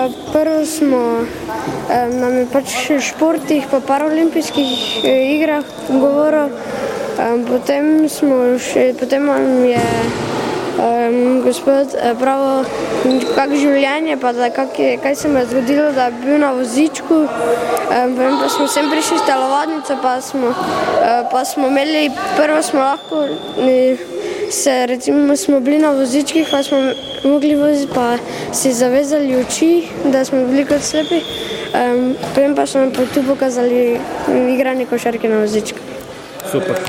Prvo nam je pač v športih pa paraolimpijskih igrah govoril, potem nam je gospod pravil, kako življenje, pa kaj se mu je zgodilo, da je bil na vozičku. Potem pa smo sem prišli v telovadnico, pa smo imeli, prvo smo lahko recimo smo bili na vozičkih, pa smo mogli voziti, pa si zavezali oči, da smo bili kot slepi. Potem pa so nam tu pokazali igranje košarke na vozičku. Super.